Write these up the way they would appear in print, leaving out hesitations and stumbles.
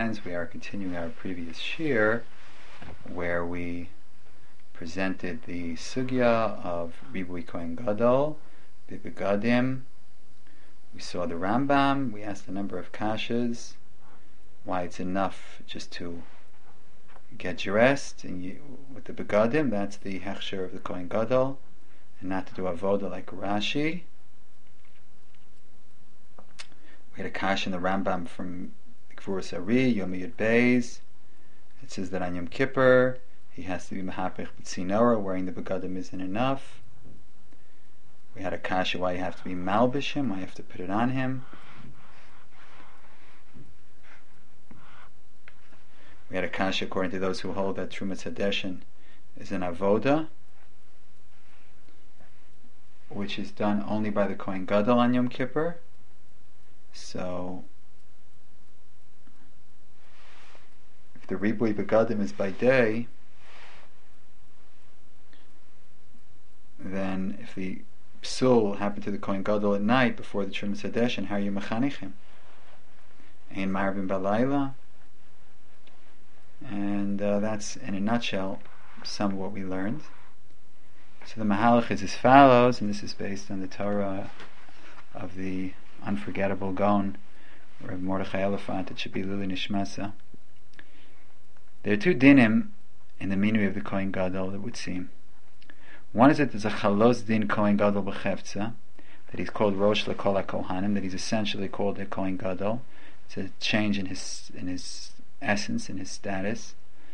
friends, we are continuing our previous shir where we presented the sugya of Ribui Kohen Gadol, the Begadim. We saw the Rambam, we asked a number of kashas, why it's enough just to get dressed with the Begadim, that's the hechsher of the Kohen Gadol, and not to do avoda like Rashi. We had a kash in the Rambam from Gvuras Ari, Yom Yud Beis. It says that on Yom Kippur he has to be mehapech b'tzinora, wearing the begadim isn't enough. We had a kasha why you have to be malbish him, why you have to put it on him. We had a kasha according to those who hold that Trumas Hadeshin is an avoda, which is done only by the Kohen Gadol on Yom Kippur. So if the Ribui Begadim is by day, then if the psul happened to the Kohen Gadol at night before the Trumas Hadeshin, how are you mechanich him? Ein marvin balayla. And that's, in a nutshell, some of what we learned. So the Mahalach is as follows, and this is based on the Torah of the unforgettable Gaon, Reb Mordechai Elephant. It should be Lili Nishmasa. There are two dinim in the minui of the Kohen Gadol, it would seem. One is that there's a chalos din Kohen Gadol b'chefza, that he's called Rosh L'Kol HaKohanim, that he's essentially called a Kohen Gadol. It's a change in his essence, in his status.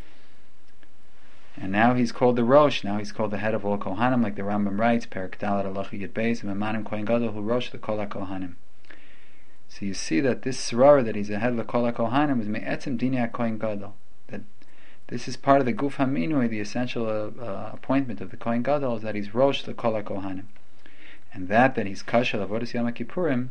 And now he's called the Rosh, now he's called the head of all Kohanim, like the Rambam writes, Perek Dalet Halacha Yud Beis, Memanim Kohen Gadol Hu Rosh L'Kol HaKohanim. So you see that this Srara, that he's a head L'Kol HaKohanim, is Me'etzim Dinei HaKohen Gadol. That this is part of the Guf HaMinui, the essential appointment of the Kohen Gadol, is that he's Rosh L'Kol HaKohanim. And that he's Kashal Avodas Yom HaKippurim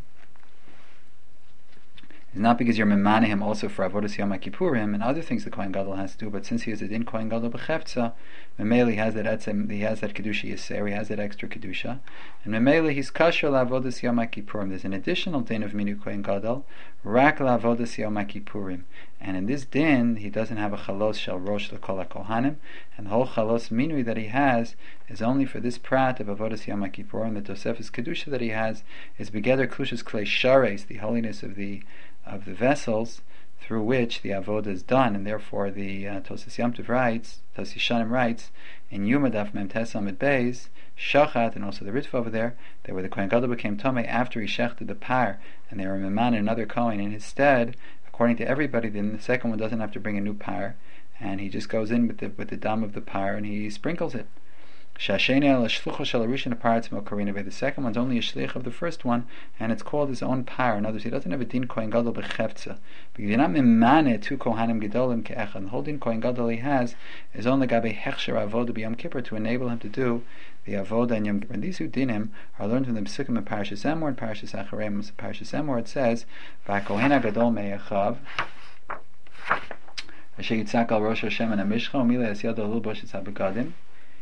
is not because you're memane him also for avodas Yom Kippurim and other things the Kohen Gadol has to do, but since he is a din Kohen Gadol b'chefza, memele he has that kedusha yiser, he has that extra kedusha, and memele he's kasher la'avodas Yom Kippurim. There's an additional din of minu Kohen Gadol, rak la'avodas Yom Kippurim, and in this din he doesn't have a chalos shel rosh l'kol hakohanim, and the whole chalos minui that he has is only for this prat of avodas Yom Kippurim. The Tosefes kedusha that he has is begeder klushas klei shares, the holiness of the vessels through which the avodah is done, and therefore the Tosas Yom Tov writes, Tosas Shanim writes in Yumadaf Mem Tes Amid Beis Shachat, and also the Ritva over there, that where the Kohen Gadol became Tomei after he shechted the par, and they were Meman another Kohen in his stead, according to everybody, then the second one doesn't have to bring a new par, and he just goes in with the dam of the par and he sprinkles it. The second one's only a shlich of the first one, and it's called his own par. In other words, he doesn't have a din Kohen Gadol b'chefza, because you're not memane two Kohanim Gedolim ke'echad. The whole din Kohen Gadol he has is only gabe hechsher avoda b'Yom Kippur, to enable him to do the avoda in Yom Kippur. And these two dinim are learned from the Psukim of Parashas Emor and Parashas Achareim. In Parashas Emor it says, "V'Kohen Gadol me'echav." Asher yitzak al Rosh Hashem and Amishcha umile es yado l'bosh es habegadim.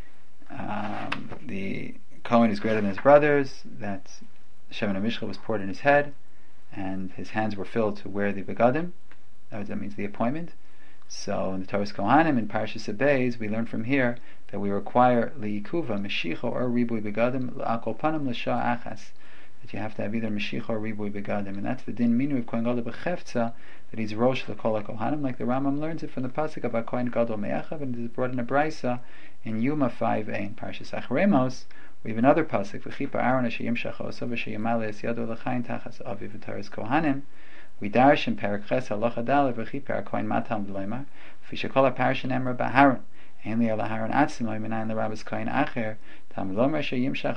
The Kohen is greater than his brothers, that Shemen HaMishcha was poured in his head, and his hands were filled to wear the begadim. That means the appointment. So in the Torah's Kohanim, in Parashas Beis, we learn from here that we require liikuva, meshicha, or ribui begadim, l'akol panim l'sha achas, that you have to have either meshicha or ribui begadim, and that's the din minu of Kohen Gadol b'chefza, that he's rosh l'kol HaKohanim, like the Rambam learns it from the pasuk about Kohen Gadol me'echav, and it is brought in a brisa in Yuma 5a. In Parashas Acharemos, we have another pasuk, v'chipa Aaron asher yimshach oso v'asher yamale es yado l'chayin tachas aviv v'taras Kohanim. We darsh in Perek Ches halacha daled v'chipa Kohen matam v'loymar v'shekol ha'parasha nemra b'Aaron ein li ala Aaron atzim lo minayin l'rabbis Kohen acher tam v'lomer asher yimshach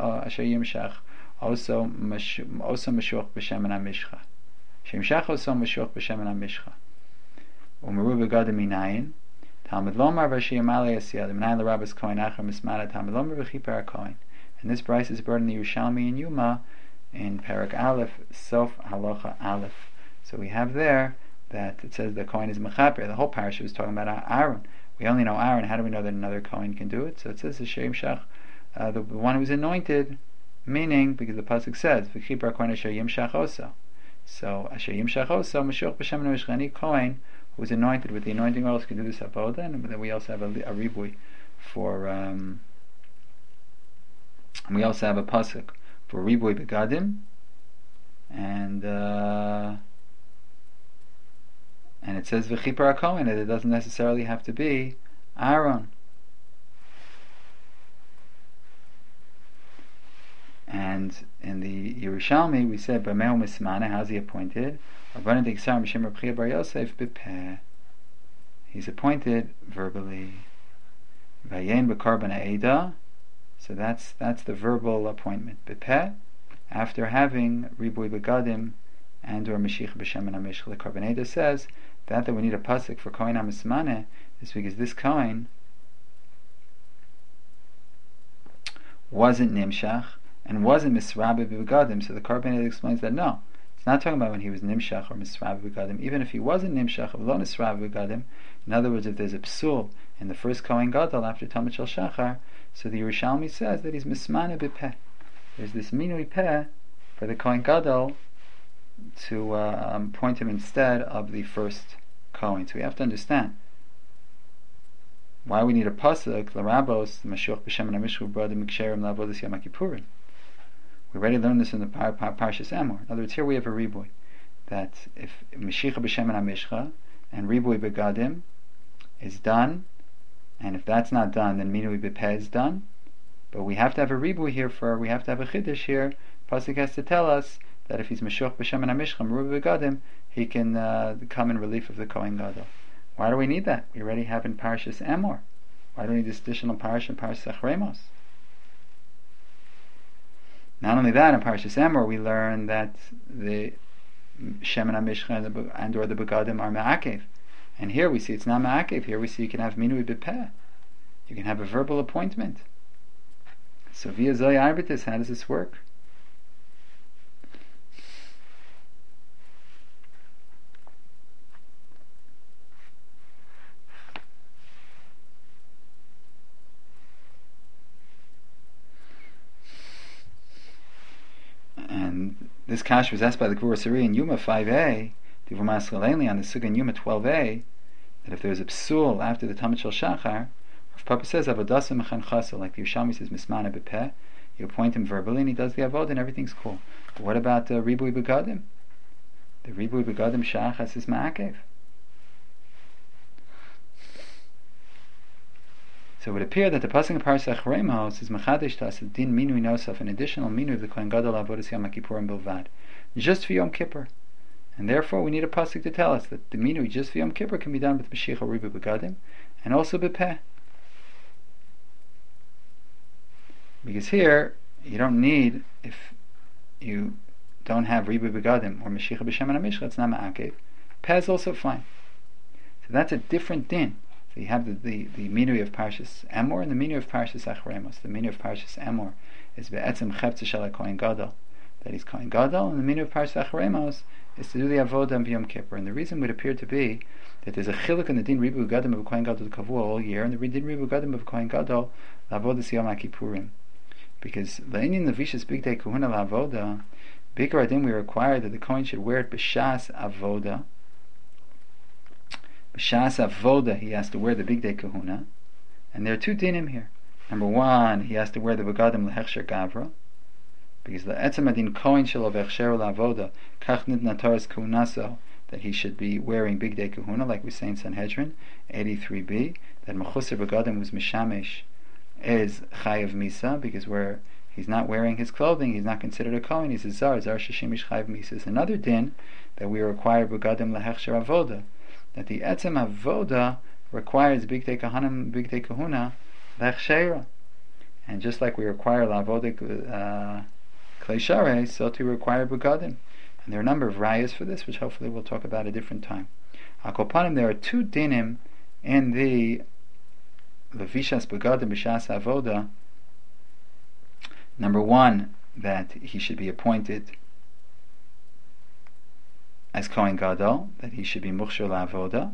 oso meshuach b'shemen ha'mishcha shemshach oso meshuach b'shemen ha'mishcha u'meru begadim minayin Talmud Lomar v'asher yamale es yado minayin l'rabbis Kohen acher mismada Talmud Lomar v'chipa Kohen. And this price is brought in the Yerushalmi in Yuma in Perek Aleph Sof Halacha Aleph. So we have there that it says the Kohen is mechaper. The whole parasha was talking about Aaron. We only know Aaron. How do we know that another Kohen can do it? So it says the Shem Shach, the one who's anointed, meaning because the pasuk says v'chipa Kohen asher yimshach oso. So Asher Yimshach also Mashiach B'Shem Mishcha, any Kohen who is anointed with the anointing oils can do this avoda, and then we also have a ribui for and we also have a pasuk for ribui begadim, and it says v'chipar HaKohen, and it doesn't necessarily have to be Aaron. And in the Yerushalmi we said B'meu Mismana, how's he appointed? He's appointed verbally. Vayen b'karban ha'eda, so that's the verbal appointment. B'peh, after having ribui begadim and or Mashiach b'shem and Amishcha. The Karban Eda says that we need a pasuk for Kohen HaMismaneh is because this Kohen wasn't nimshach and wasn't misrabe begadim. So the Karban Eda explains that no, it's not talking about when he was nimshach or misrabe begadim. Even if he wasn't nimshach or lo misrabe begadim, in other words, if there's a psul in the first Kohen Gadol after Talmud Shel Shachar, so the Yerushalmi says that he's mismaneh b'peh. There's this minui peh for the Kohen Gadol to appoint him instead of the first Kohen. So we have to understand why we need a pasuk l'rabos Mashiach b'shem and Amishcha b'rad miksherim la'avodas Yom Kippurim. We already learned this in the Parshas Emor. In other words, here we have a ribui that if Mashiach b'shem and Amishcha and ribui begadim is done, and if that's not done, then minui b'peh is done. But we have to have a ribui here we have to have a chiddush here. Pasuk has to tell us that if he's Mashiach b'shem and Amishcha, ribui begadim, he can come in relief of the Kohen Gadol. Why do we need that? We already have in Parshas Emor. Why do we need this additional parasha in Parshas Achremos? Not only that, in Parshas Emor we learn that the Shem and Amishcha and or the begadim are me'akev. And here we see it's not ma'akev. Here we see you can have minui b'peh. You can have a verbal appointment. So via Zoy Arbitis, how does this work? And this kash was asked by the Gvura Sari in Yuma 5a, Divur Maschaleni on the Suga in Yuma 12a, that if there's a psul after the Talmud Shel Shachar, Rav Papa says Avodasim Mechan Chasel, like the Yerushalmi says Mismana b'peh, you appoint him verbally and he does the avodah and everything's cool. But what about Ribui Begadim? The Ribui Begadim Shachas is Ma'akev. So it would appear that the pasuk of Parshas Achremos is Mechadesh to us a din minui nosaf, an additional minui of the Kohen Gadol avodas Yom Kippurim bilvad, just for Yom Kippur. And therefore we need a pasuk to tell us that the minui just for Yom Kippur can be done with Mashiach or Ribui Begadim, and also b'peh. Because here, you don't need, if you don't have Ribui Begadim or Mashiach b'shem and Amishcha, it's not ma'akev. Peh is also fine. So that's a different din. So you have the minui of Parshas Emor and the minui of Parshas Achremos. The minui of Parshas Emor is be'etzem cheptza shel Kohen Gadol, that he's Kohen Gadol, and the minui of Parshas Achremos is to do the avodah of Yom Kippur. And the reason would appear to be that there's a chiluk in the din Ribui Begadim of Kohen Gadol kavua all year, and the din Ribui Begadim of Kohen Gadol la'avodas Yom Kippurim. Because la'inyan levishas big day kahuna la'avoda, bikar adin we require that the Kohen should wear it b'shas avoda. B'shas avoda he has to wear the big day kahuna, and there are two dinim here. Number one, he has to wear the begadim lehechsher gavra, because the etzem adin Kohen shel v'echsher la'avoda kach nitna Torah's kahunaso, that he should be wearing big day kahuna, like we say in Sanhedrin 83b, that mechuser begadim was mishamesh is chayav misa, because where he's not wearing his clothing, he's not considered a Kohen, he's a zar sheshimish chayav misa. Is another din that we require begadim lehechsher avoda, that the etzem avoda requires bigdei kahanim, bigdei kahuna lechsheira, and just like we require la'avoda klei sharei, so to require begadim. And there are a number of rayas for this, which hopefully we'll talk about a different time. Akopanim, there are two dinim in the levishas begadim b'shas avoda. Number one, that he should be appointed as Kohen Gadol, that he should be muchshor la'avoda,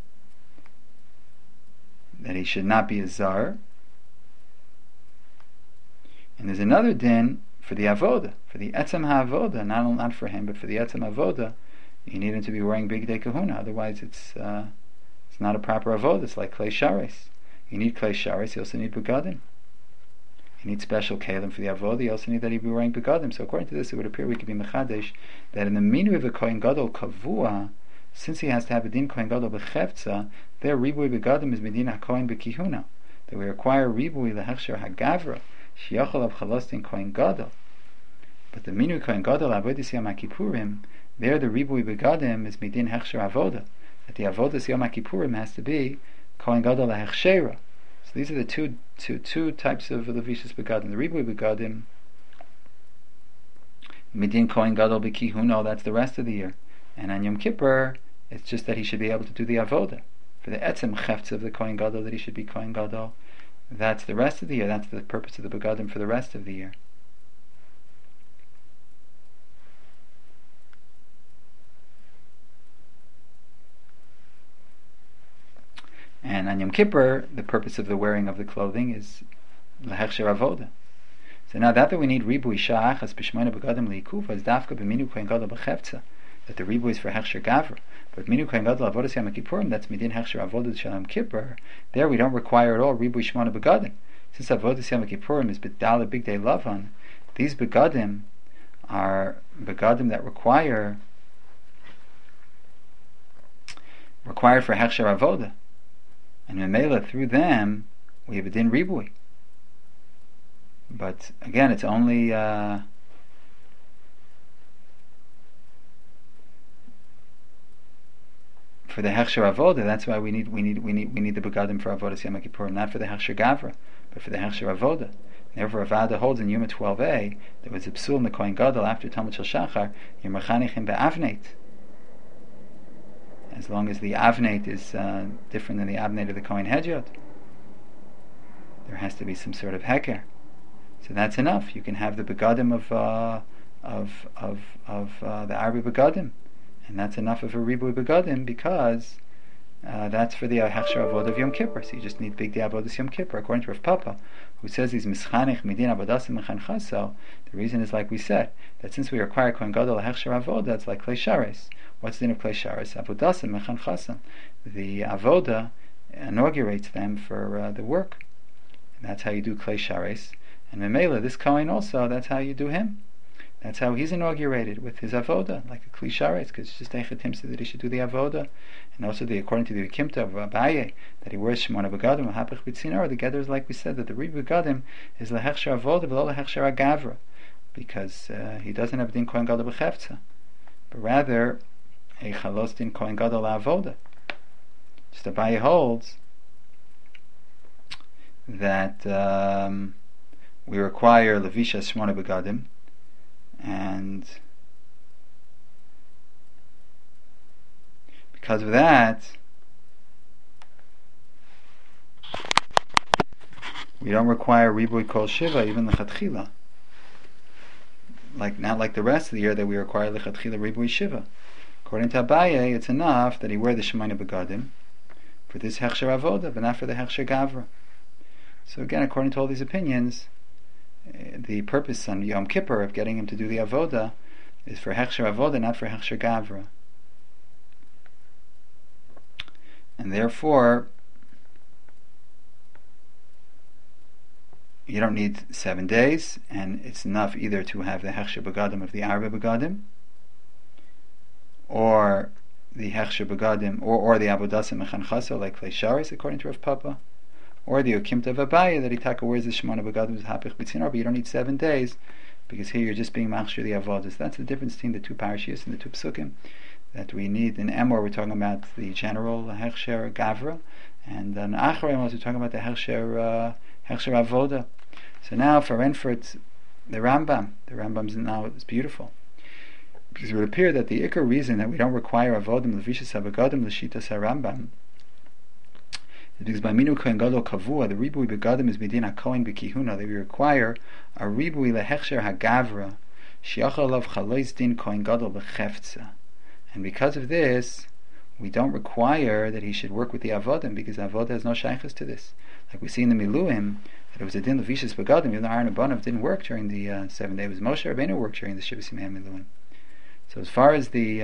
that he should not be a zar. And there's another din for the avoda, for the etzem ha'avoda, not for him, but for the etzem avoda, you need him to be wearing bigdei kahuna. Otherwise, it's not a proper avoda. It's like klei sharis. You need klei sharis. You also need begadim. You need special kalim for the avoda. You also need that he be wearing begadim. So according to this, it would appear we could be mechadesh that in the minu of a kohen gadol kavua, since he has to have a din kohen gadol bechefza, their ribui begadim is medin hakohen bekihuna. That we require ribui lehechsher hagavra shiachol of chalastin kohen gadol. But the minu kohen gadol avodas yom kippurim, there the ribui begadim is medin hechsher avoda. That the avodas yom kippurim has to be kohen gadol lehechshera. So these are the two types of levishus begadim. The ribui begadim midin kohen gadol bekihuna, that's the rest of the year. And on Yom Kippur, it's just that he should be able to do the avoda. For the etzem chefts of the kohen gadol, that he should be kohen gadol, that's the rest of the year. That's the purpose of the begadim for the rest of the year. And on Yom Kippur, the purpose of the wearing of the clothing is lehechsher avoda. So now that we need ribui sha'achas b'shmoina begadim liikuva is dafka b'minu kohen gadol b'chefza, that the ribui is for hechsher gavra. But minu kohen gadol avodas yom kippurim, that's midin hechsher avodas shel Yom Kippur. There we don't require at all ribui shmoina begadim. Since avodas yom kippurim is b'dala bigdei lavan, these begadim are begadim that required for hechsher avoda. And memela, through them, we have a din ribui. But again, it's only for the hechsher avoda. That's why we need the begadim for avodas yom kippurim, not for the hechsher gavra, but for the hechsher avoda. Therefore, Avada holds in Yuma 12a there was a psul in the kohen gadol after Talmud Shel Shachar, you're mechanichim be'avneit. As long as the avneit is different than the avneit of the kohen hedyot, there has to be some sort of heker. So that's enough. You can have the begadim of the arbi begadim, and that's enough of a ribui begadim because that's for the hechsher avodah of Yom Kippur. So you just need big avodas Yom Kippur. According to Rav Papa, who says he's mischanich midin avodasim mechanchaso, the reason is like we said that since we require kohen gadol hechsher avodah, it's like klei sharis. What's the din of klei sharis? Avodasim mechanchasim. The avoda inaugurates them for the work, and that's how you do klei sharis. And Memela, this Kohen also, that's how you do him. That's how he's inaugurated, with his avoda, like a kli sharetz, because it's just Eichetim said that he should do the avoda. And also, according to the Kimta of Abaye, that he wears Shemona Begadim, Hapech B'tzinor, the Gather is like we said, that the Rib Begadim is Lehechsher Avoda, but not Lehechsher Agavra, because he doesn't have Din Kohen Gadol B'chefza, but rather a Chalos Din Kohen Gadol Avoda. Just Abaye holds that we require Levisha Shmona Begadim, and because of that, we don't require Ribui Kol Shiva, even Lechatchila. Not like the rest of the year that we require Lechatchila Ribui Shiva. According to Abaye, it's enough that he wear the Shemona Begadim for this Hechsher Avoda, but not for the Hechsher Gavra. So again, according to all these opinions, the purpose on Yom Kippur of getting him to do the avoda is for hechsher avoda, not for hechsher gavra. And therefore, you don't need 7 days, and it's enough either to have the hechsher begadim of the arba begadim, or the hechsher begadim, or the avodasim mechanchaso like klei sharis, according to Rav Papa, or the Ukimta of Abaye that Itaka wears the Shemona Begadim with Hapich B'tzinor, but you don't need 7 days because here you're just being machshir the avodas. That's the difference between the two parashiyos and the two psukim. That we need in Emor we're talking about the general hechsher gavra, and in Acharayim we're talking about the hechsher avoda. So now for Renfort, the Rambam's now is beautiful because it would appear that the ikar reason that we don't require avodim levishas habegadim l'shitas harambam, because by minu kohen gadol kavua, the ribui begadim is midin hakohen bekihuna, that we require a ribui lehechsher hagavra shiachal of chalois din kohen gadol bechefza, and because of this, we don't require that he should work with the avodim because avodah has no shaychus to this. Like we see in the Miluim, that it was a din levishis begadim, even though Aaron Abanav didn't work during the 7 days. It was Moshe Rabbeinu worked during the Shivas Yimei Miluim. So as far as the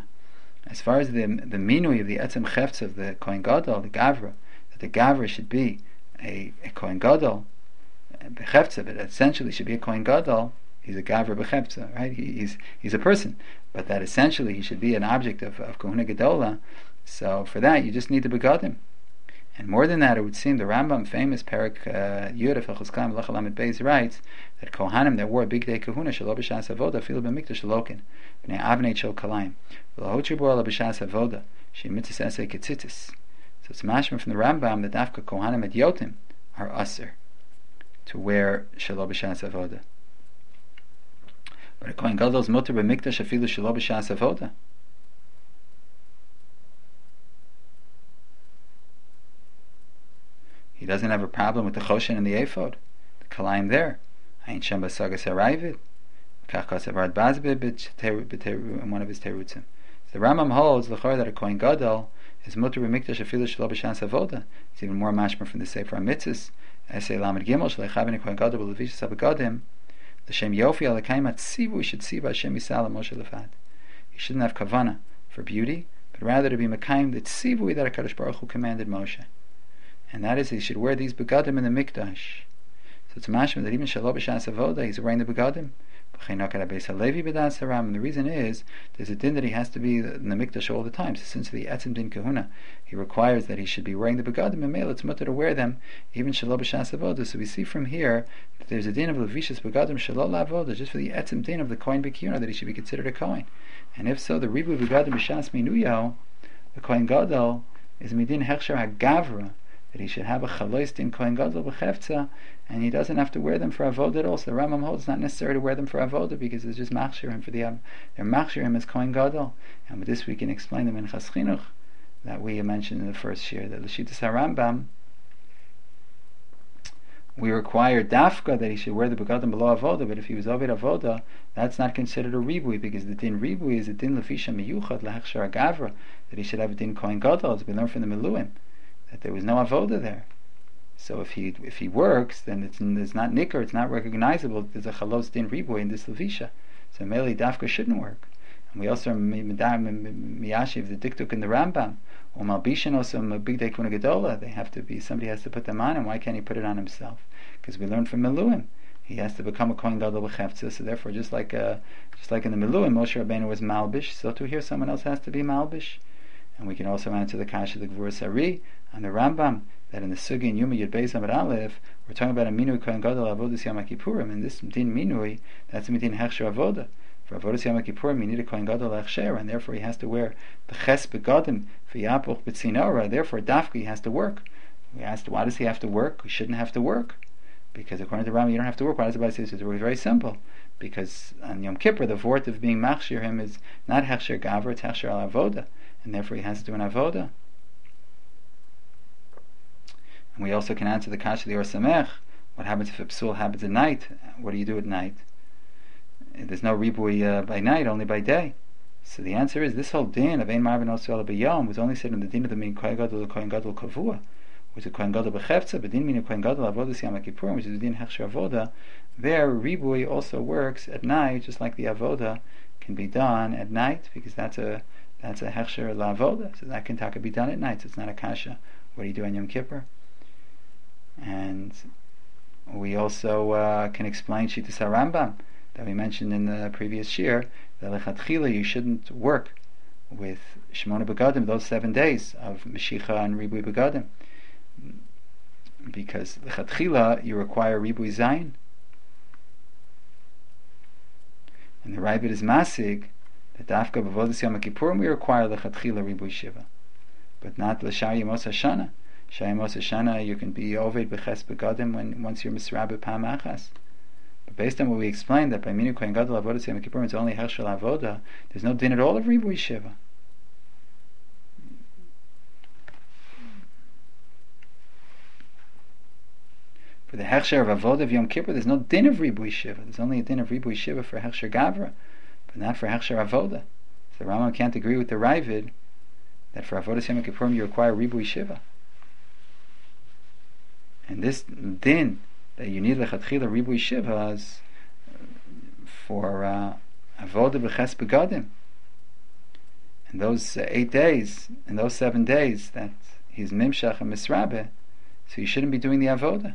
minui of the etzem chefetz of the Kohen Gadol, the Gavra, that the Gavra should be a Kohen Gadol, bechefetza, but essentially should be a Kohen Gadol. He's a Gavra bechefetza, right? He's a person, but that essentially he should be an object of Kohuna Gedola. So for that you just need the begadim. And more than that, it would seem the Rambam, famous Perak Yud of Hilchos Kaim Lachal Amid Beis, writes that Kohanim that wore a big day kahuna shelo b'shas avoda filu b'mikdash shalokin b'nei avnei shel kalayim v'lohotri bo ala b'shas avoda she mitzvah esei ketzitzis. So it's mashma from the Rambam that dafka Kohanim at Yotim are aser to wear shelo b'shas avoda, but a Kohen Gadol is mutar b'mikdash afilu shelo b'shas avoda. He doesn't have a problem with the choshen and the ephod, the kalayim there. Ayin shem basagas harayvid, kachas avard bazbid in one of his terutzim. The Rambam holds l'chor that a Kohen Gadol is mutar b'mikdash afilu shelo b'shas avoda. It's even more mashma from the Sefer HaMitzvos, Esei Lamed Gimel shleichavin Kohen Gadol b'levishas habegadim l'shem yofi alakayim atzivu should see Hashem yisal Moshe lefad. He shouldn't have kavana for beauty, but rather to be mekayim the tzivui that HaKadosh Baruch Hu commanded Moshe. And that is, he should wear these begadim in the mikdash. So it's mashma that even shelo b'shas avoda, he's wearing the begadim. And the reason is, there's a din that he has to be in the mikdash all the time. So since the etzem din kahuna, he requires that he should be wearing the begadim, and male, it's mutter to wear them, even shelo b'shas avoda. So we see from here that there's a din of levishas begadim shelo la'avoda, just for the etzem din of the kohen b'kiyuna, that he should be considered a kohen. And if so, the ribu begadim b'shas minuyo, the kohen gadol, is midin hechsher hagavra, that he should have a chalois din Kohen Gadol b'chefza, and he doesn't have to wear them for avodah at all. So the Rambam holds it's not necessary to wear them for avodah, because it's just machshir him for they're machshir him as Kohen Gadol. And with this we can explain the Minchas Chinuch that we mentioned in the first year, that l'shitas HaRambam, we require dafka that he should wear the begadim below avodah, but if he was ovid avodah, that's not considered a ribui, because the din ribui is a din lefisha miyuchad lahechshar agavra, that he should have a din Kohen Gadol. It's been learned from the Miluim that there was no avoda there. So if he works, then it's not nikar, it's not recognizable. There's a chalos din riboy in this levisha. So mele dafka shouldn't work. And we also miyashiv the diktuk in the Rambam. Or malbishan also big day kuna gedola. They have to be, somebody has to put them on, and why can't he put it on himself? Because we learned from Miluim, he has to become a Kohen Gadol b'cheftzah. So therefore, just like in the Miluim, Moshe Rabbeinu was malbish. So to here, someone else has to be malbish. And we can also answer the kasha the Gvura Sari and the Rambam, that in the Sugi and Yuma Yud Beis Amud Aleph, we're talking about a minui Kohen Gadol avodas Yom Kippurim, and this din minui, that's a din hechsher avoda. For avodas Yom Kippurim, you need a Kohen Gadol hechsher, and therefore he has to wear beches begadim for yapuch b'tzinora. Therefore, dafka he has to work. We asked, why does he have to work? He shouldn't have to work, because according to Rambam, you don't have to work. Why does the Bible say this? It's very simple. Because on Yom Kippur, the vort of being machshir him is not hechsher gavra, it's hechsher al avoda, and therefore he has to do an avoda. And we also can answer the kasha of the Or Samech. What happens if a psul happens at night? What do you do at night? There's no ribui by night, only by day. So the answer is, this whole din of Ein Marvin Osu Ela B'Yom was only said in the din of the min Kohen Gadol Kavua, which is Kohen Gadol B'Chefza, but din min Kohen Gadol Avodas Yom Kippurim, which is the din Hechsher Avoda. There, ribui also works at night, just like the avoda can be done at night, because that's a Hechsher LaAvoda, so that can be done at night. So it's not a kasha. What do you do on Yom Kippur? And we also can explain Shittas HaRambam that we mentioned in the previous shir, that lechatchila you shouldn't work with Shemona Begadim, those 7 days of Meshicha and Ribui Begadim, because lechatchila you require Ribui Zayin, and the Ravid is masig that dafka b'avodas Yom Kippurim we require lechatchila Ribui Shiva, but not l'shar Yemos Hashana. Shayamos Hashana, you can be oved b'ches begadim once you're misrabeh pam achas. But based on what we explained, that by minu Kohen Gadol avodas Yom Kippurim it's only hechsher avoda, there's no din at all of ribui shiva. For the hechsher of avoda of Yom Kippur, there's no din of ribui shiva. There's only a din of ribui shiva for hechsher gavra, but not for hechsher avoda. So the Rambam can't agree with the Ravid that for avodas Yom Kippurim you require ribui shiva. And this din that you need lechatchila ribui shivas for avoda b'ches begadim. In those 8 days, in those 7 days that he's mimshach and misrabe, so you shouldn't be doing the avoda.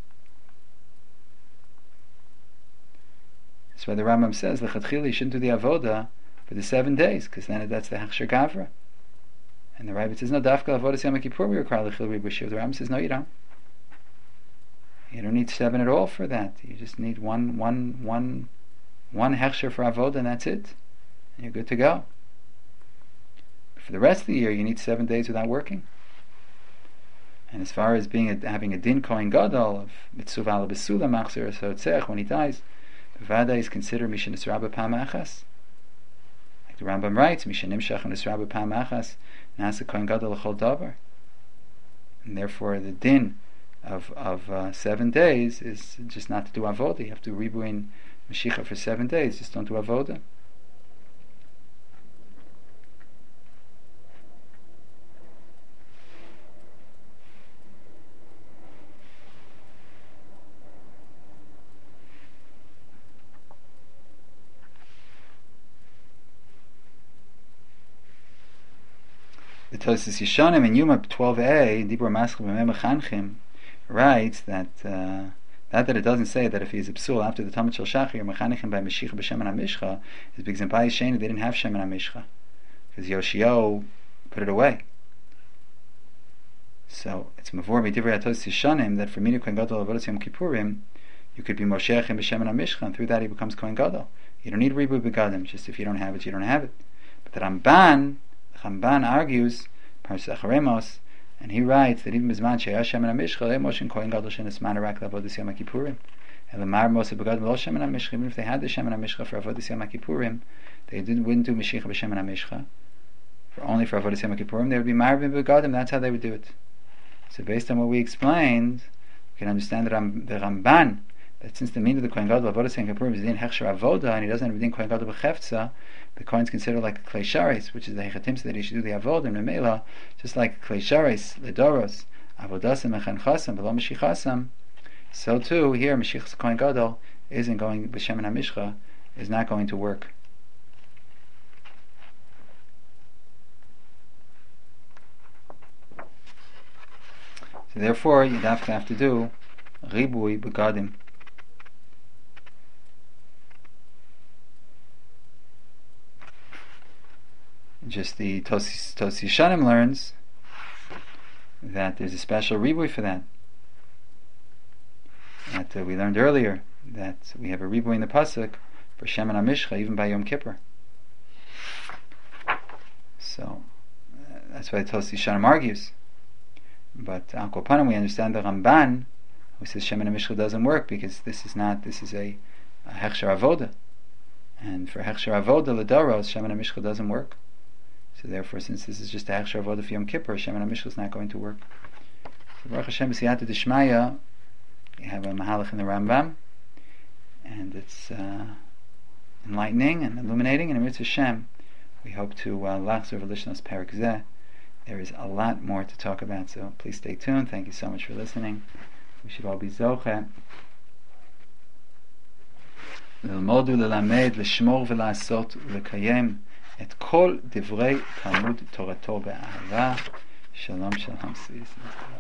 That's why the Rambam says lechatchila you shouldn't do the avoda for the 7 days, because then that's the hechsher gavra. And the Rabbi says no, dafka avodas Yom Kippur we require lechil ribui shiva. The Rambam says no, you don't. You don't need 7 at all for that. You just need one hechsher for avoda, and that's it. And you're good to go. For the rest of the year, you need 7 days without working. And as far as having a din kohen gadol of mitzuv ala besula machzir sotzech when he dies, vada is considered mishen nisraba pam achas. Like the Rambam writes, mishen nimshach nisraba pam achas nasa kohen gadol l'chol davar. And therefore, the din of 7 days is just not to do avoda. You have to ribuin Mashiach for 7 days. Just don't do avoda. The Tosfos Yeshanim in Yuma 12a, Dibur Maschil B'mei Mechanchim, writes that that it doesn't say that if he is a psul after the Talmud Shel Shachir, Mechanichim by Mashiach b'Shem HaMishcha, is because in Payis Sheni they didn't have Shem HaMishcha, because Yoshio put it away. So it's Mavor Midivrei Tosfos Yeshanim that for Minu Kohen Gadol Avodas Yom Kippurim, you could be Mosheachim b'Shem HaMishcha, and through that he becomes Kohen Gadol. You don't need Ribu Begadim, just if you don't have it, you don't have it. But the Ramban argues, Parsech Remos, and he writes that even Bizman Sheyah Shem HaMishcha, Moshe Kohen Gadol Shenisman Rak L'Avodas Yom Kippurim, and the Mar Moshe Begadim Lo Shem HaMishcha, even if they had the Shem HaMishcha for Avodas Yom Kippurim, they wouldn't do Mashiach b'Shem HaMishcha, only for Avodas Yom Kippurim, they would be Marvin Begadim, that's how they would do it. So based on what we explained, we can understand the Ramban, that since the meaning of the Kohen Gadol Avodas Yom Kippurim is in Hechsher Avoda, and he doesn't have a din Kohen Gadol B'Chefza, the Kohen's considered like a Klei Sharis, which is the Hechatim, so that he should do the Avodah, and Memela, just like Klei Sharis, Ledoros, Avodasam, Mechanchasam, V'lo Mashichasam, so too, here, Mashiach's Kohen Gadol isn't going, B'Shem HaMishcha, is not going to work. So therefore, you'd have to do Ribui Begadim. Just the Tosfos Yeshanim learns that there's a special ribui for that. That we learned earlier that we have a ribui in the pasuk for Shem HaMishcha even by Yom Kippur. So that's why Tosfos Yeshanim argues. But Al Kol Panim we understand the Ramban who says Shem HaMishcha doesn't work because this is a Hechsher Avoda, and for Hechsher Avoda L'Doros Shem HaMishcha doesn't work. So therefore, since this is just a Hechsher Avodah for Yom Kippur, Shem HaMishcha is not going to work. So Baruch Hashem, B'siyata D'Shmaya, we have a Mahalach in the Rambam, and it's enlightening and illuminating, and in Mitzvah Hashem, we hope to Lachzor V'Lishnos Perek Zeh. There is a lot more to talk about, so please stay tuned. Thank you so much for listening. We should all be Zocheh. L'lmodu l'lamed l'shmor v'la'asot l'kayem את כל דברי תלמוד תורתו באהבה. שלום שלום.